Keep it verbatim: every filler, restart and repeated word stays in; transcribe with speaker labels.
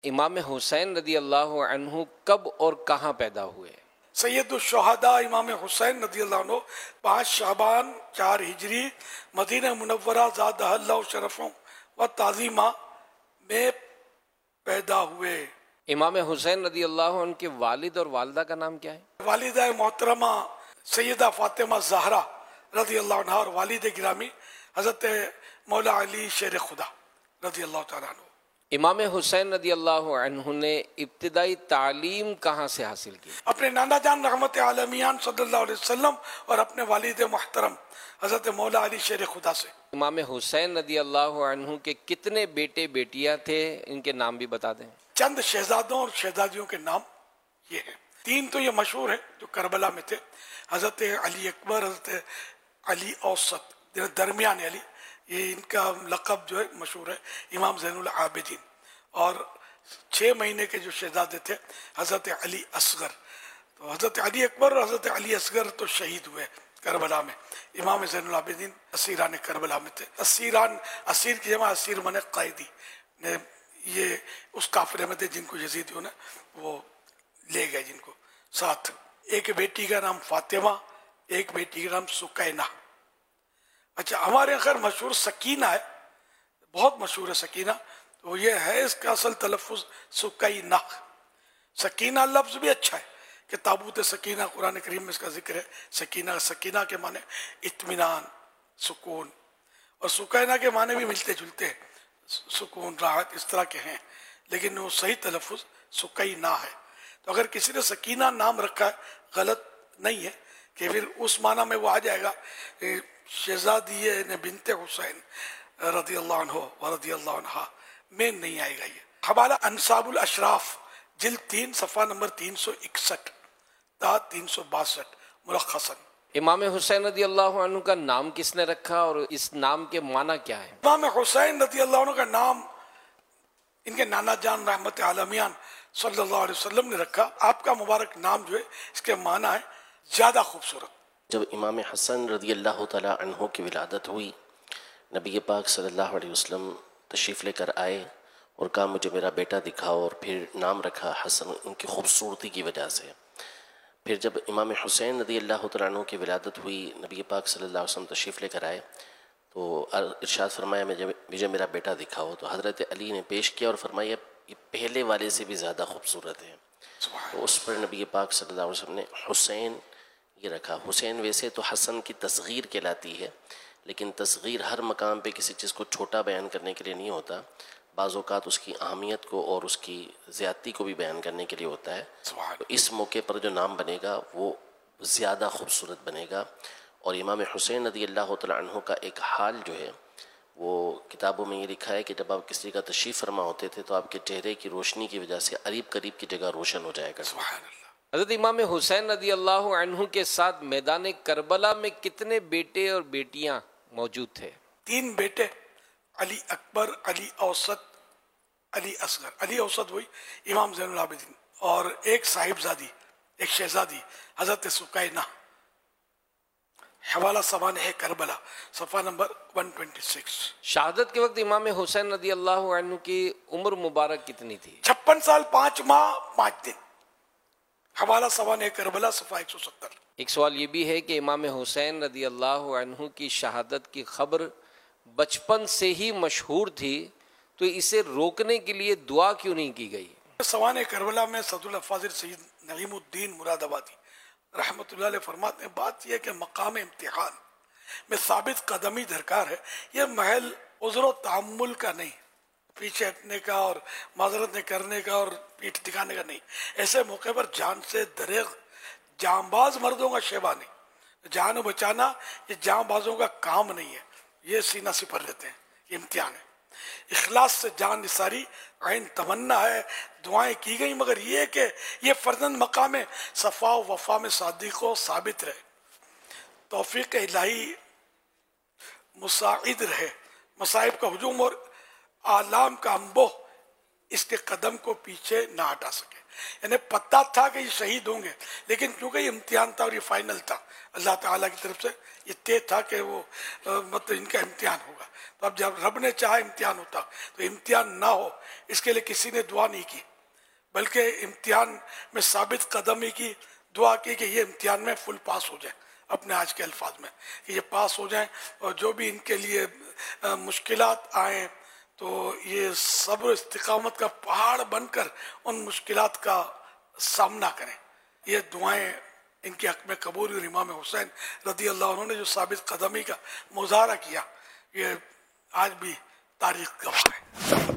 Speaker 1: امام حسین رضی اللہ عنہ کب اور کہاں پیدا ہوئے؟
Speaker 2: سید الشہداء امام حسین رضی اللہ عنہ پانچ شعبان چار ہجری مدینہ منورہ زادہ اللہ شرفوں و تعظیمہ میں پیدا ہوئے۔
Speaker 1: امام حسین رضی اللہ عنہ کے والد اور والدہ کا نام کیا ہے؟
Speaker 2: والدہ محترمہ سیدہ فاطمہ زہرا رضی اللہ عنہ اور والد گرامی حضرت مولا علی شیر خدا رضی اللہ تعالیٰ عنہ۔
Speaker 1: امام حسین رضی اللہ عنہ نے ابتدائی تعلیم کہاں سے حاصل کی؟
Speaker 2: اپنے نانا جان رحمت عالمیان صلی اللہ علیہ وسلم اور اپنے والد محترم حضرت مولا علی شیر خدا سے۔
Speaker 1: امام حسین رضی اللہ عنہ کے کتنے بیٹے بیٹیاں تھے؟ ان کے نام بھی بتا دیں۔
Speaker 2: چند شہزادوں اور شہزادیوں کے نام یہ ہیں۔ تین تو یہ مشہور ہیں جو کربلا میں تھے، حضرت علی اکبر، حضرت علی اوسط، درمیان علی، یہ ان کا لقب جو ہے مشہور ہے، امام زین العابدین۔ اور چھ مہینے کے جو شہزادے تھے حضرت علی اصغر، تو حضرت علی اکبر اور حضرت علی اصغر تو شہید ہوئے کربلا میں۔ امام زین العابدین اسیران کربلا میں تھے۔ اسیران، اسیر کی جمع اسیر من قائدی، یہ اس قافلے میں تھے جن کو یزیدیوں نے وہ لے گئے، جن کو ساتھ۔ ایک بیٹی کا نام فاطمہ، ایک بیٹی کا نام سکینہ۔ اچھا، ہمارے خیر مشہور سکینہ ہے، بہت مشہور ہے سکینہ، تو یہ ہے اس کا اصل تلفظ سکینہ۔ سکینہ لفظ بھی اچھا ہے کہ تابوت سکینہ، قرآن کریم میں اس کا ذکر ہے۔ سکینہ، سکینہ کے معنی اطمینان، سکون، اور سکینہ کے معنی بھی ملتے جلتے ہیں، سکون، راحت، اس طرح کے ہیں، لیکن وہ صحیح تلفظ سکینہ ہے۔ تو اگر کسی نے سکینہ نام رکھا ہے، غلط نہیں ہے کہ پھر اس معنی میں وہ آ جائے گا شہزادی بنت حسین رضی اللہ عنہ و رضی اللہ عنہ میں نہیں آئے گا۔ یہ حوالہ انصاب الاشراف جلد تین صفحہ نمبر تین سو اکسٹھ تا تین سو باسٹھ ملخصاً۔
Speaker 1: امام حسین رضی اللہ عنہ کا نام کس نے رکھا اور اس نام کے معنی کیا ہے؟
Speaker 2: امام حسین رضی اللہ عنہ کا نام ان کے نانا جان رحمت عالمیان صلی اللہ علیہ وسلم نے رکھا۔ آپ کا مبارک نام جو ہے اس کے معنی ہے زیادہ خوبصورت۔
Speaker 3: جب امام حسن رضی اللہ تعالیٰ عنہ کی ولادت ہوئی، نبی پاک صلی اللہ علیہ وسلم تشریف لے کر آئے اور کہا مجھے میرا بیٹا دکھاؤ، اور پھر نام رکھا حسن، ان کی خوبصورتی کی وجہ سے۔ پھر جب امام حسین رضی اللہ تعالیٰ عنہ کی ولادت ہوئی، نبی پاک صلی اللہ علیہ وسلم تشریف لے کر آئے تو ارشاد فرمایا مجھے میرا بیٹا دکھاؤ، تو حضرت علی نے پیش کیا اور فرمایا یہ پہلے والے سے بھی زیادہ خوبصورت ہے۔ تو اس پر نبی پاک صلی اللہ علیہ وسلم نے حسین یہ رکھا۔ حسین ویسے تو حسن کی تصغیر کہلاتی ہے، لیکن تصغیر ہر مقام پہ کسی چیز کو چھوٹا بیان کرنے کے لیے نہیں ہوتا، بعض اوقات اس کی اہمیت کو اور اس کی زیادتی کو بھی بیان کرنے کے لیے ہوتا ہے۔ تو اس موقع پر جو نام بنے گا وہ زیادہ خوبصورت بنے گا۔ اور امام حسین رضی اللہ تعالیٰ عنہ کا ایک حال جو ہے وہ کتابوں میں یہ لکھا ہے کہ جب آپ کسی کا تشریف فرما ہوتے تھے تو آپ کے چہرے کی روشنی کی وجہ سے قریب قریب کی جگہ روشن ہو جائے گا۔
Speaker 2: سبحان اللہ۔
Speaker 1: حضرت امام حسین رضی اللہ عنہ کے ساتھ میدان کربلا میں کتنے بیٹے اور بیٹیاں موجود تھے؟
Speaker 2: تین بیٹے، علی اکبر، علی اوسط، علی اصغر۔ علی اوسط وہی امام زین العابدین، اور ایک صاحبزادی، ایک شہزادی حضرت سکینہ۔ حوالہ سوانح کربلا صفحہ نمبر ایک سو چھبیس۔
Speaker 1: شہادت کے وقت امام حسین رضی اللہ عنہ کی عمر مبارک کتنی تھی؟
Speaker 2: چھپن سال پانچ ماہ پانچ دن۔ حوالہ سوانح کربلا صفحہ ایک سو ستر۔
Speaker 1: ایک سوال یہ بھی ہے کہ امام حسین رضی اللہ عنہ کی شہادت کی خبر بچپن سے ہی مشہور تھی، تو اسے روکنے کے لیے دعا کیوں نہیں کی گئی؟
Speaker 2: سوانح کربلا میں صدر الافاضل سید نعیم الدین مراد آبادی رحمۃ اللہ علیہ فرماتے ہیں بات یہ ہے کہ مقام امتحان میں ثابت قدمی درکار ہے، یہ محل عذر و تحمل کا نہیں، پیچھے ہٹنے کا اور معذرت کرنے کا اور پیٹھ دکھانے کا نہیں۔ ایسے موقع پر جان سے دریغ جاں باز مردوں کا شیوا نہیں، جان بچانا یہ جاں بازوں کا کام نہیں ہے، یہ سینہ سپر لیتے ہیں، یہ امتحان ہے۔ اخلاص سے جان نثاری عین تمنا ہے، دعائیں کی گئی، مگر یہ کہ یہ فرزند مقام صفا و وفا میں صادق و ثابت رہے، توفیق الہی مساعد رہے، مصائب کا ہجوم اور آلام کا انبوہ اس کے قدم کو پیچھے نہ ہٹا سکے. یعنی پتہ تھا کہ یہ شہید ہوں گے، لیکن کیونکہ یہ امتحان تھا اور یہ فائنل تھا اللہ تعالیٰ کی طرف سے، یہ طے تھا کہ وہ مطلب ان کا امتحان ہوگا. تو اب جب رب نے چاہا امتحان ہوتا تو امتحان نہ ہو اس کے لیے کسی نے دعا نہیں کی، بلکہ امتحان میں ثابت قدمی کی، دعا کی کہ یہ امتحان میں فل پاس ہو جائے. اپنے آج کے الفاظ میں کہ یہ پاس ہو جائیں، اور جو بھی ان کے لیے مشکلات آئیں تو یہ صبر و استقامت کا پہاڑ بن کر ان مشکلات کا سامنا کریں. یہ دعائیں ان کے حق میں قبول ہوئی. امام حسین رضی اللہ عنہ نے جو ثابت قدمی کا مظاہرہ کیا، یہ آج بھی تاریخ گواہ ہے.